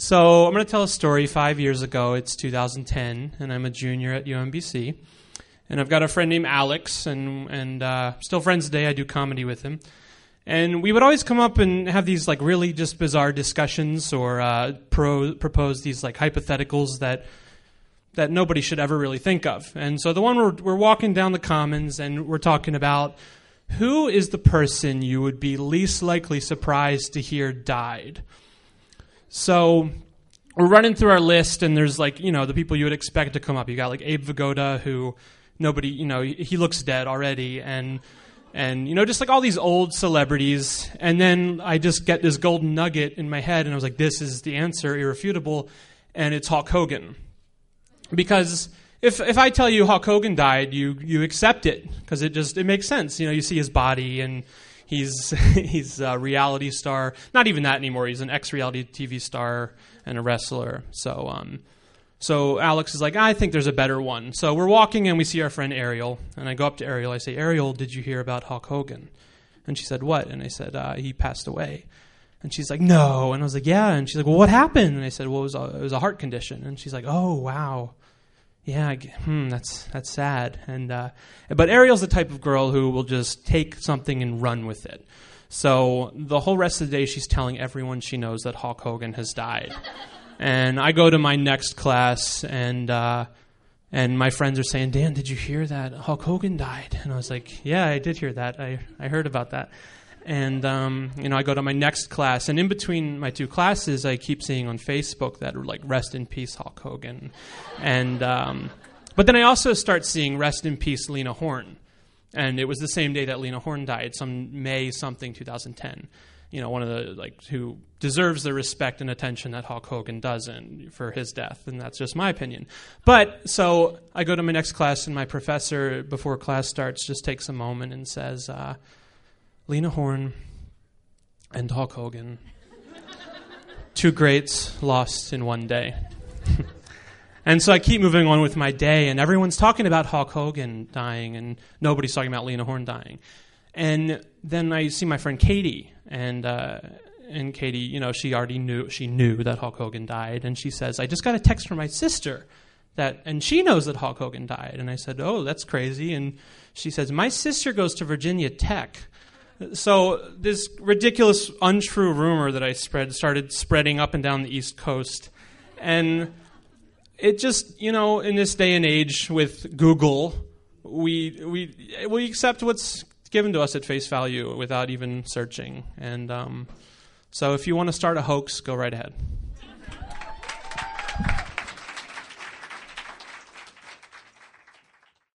So I'm going to tell a story 5 years ago. It's 2010, and I'm a junior at UMBC. And I've got a friend named Alex, and still friends today. I do comedy with him. And we would always come up and have these like really just bizarre discussions or propose these like hypotheticals that nobody should ever really think of. And so the one we're walking down the Commons and we're talking about who is the person you would be least likely surprised to hear died. So we're running through our list and there's like, the people you would expect to come up. You got like Abe Vigoda, who nobody, he looks dead already, and just like all these old celebrities. And then I just get this golden nugget in my head, and I was like, this is the answer, irrefutable, and it's Hulk Hogan. Because if I tell you Hulk Hogan died, you accept it, because it makes sense. You see his body, and he's a reality star. Not even that anymore. He's an ex-reality TV star and a wrestler. So Alex is like, I think there's a better one. So we're walking and we see our friend Ariel. And I go up to Ariel. I say, Ariel, did you hear about Hulk Hogan? And she said, what? And I said, he passed away. And she's like, no. And I was like, yeah. And she's like, well, what happened? And I said, well, it was a heart condition. And she's like, oh, wow. Yeah, that's sad. And but Ariel's the type of girl who will just take something and run with it. So the whole rest of the day, she's telling everyone she knows that Hulk Hogan has died. And I go to my next class, and my friends are saying, Dan, did you hear that Hulk Hogan died? And I was like, yeah, I did hear that. I heard about that. And, I go to my next class, and in between my two classes, I keep seeing on Facebook that, like, rest in peace, Hulk Hogan. And, but then I also start seeing rest in peace, Lena Horne. And it was the same day that Lena Horne died, some May something, 2010. One of the, who deserves the respect and attention that Hulk Hogan doesn't for his death, and that's just my opinion. But, so I go to my next class, and my professor, before class starts, just takes a moment and says, Lena Horne and Hulk Hogan, two greats lost in one day. And so I keep moving on with my day, and everyone's talking about Hulk Hogan dying, and nobody's talking about Lena Horne dying. And then I see my friend Katie, and Katie, she knew that Hulk Hogan died, and she says, I just got a text from my sister and she knows that Hulk Hogan died. And I said, oh, that's crazy. And she says, my sister goes to Virginia Tech. So this ridiculous, untrue rumor that I started spreading up and down the East Coast. And it just, in this day and age with Google, we accept what's given to us at face value without even searching. And so if you want to start a hoax, go right ahead.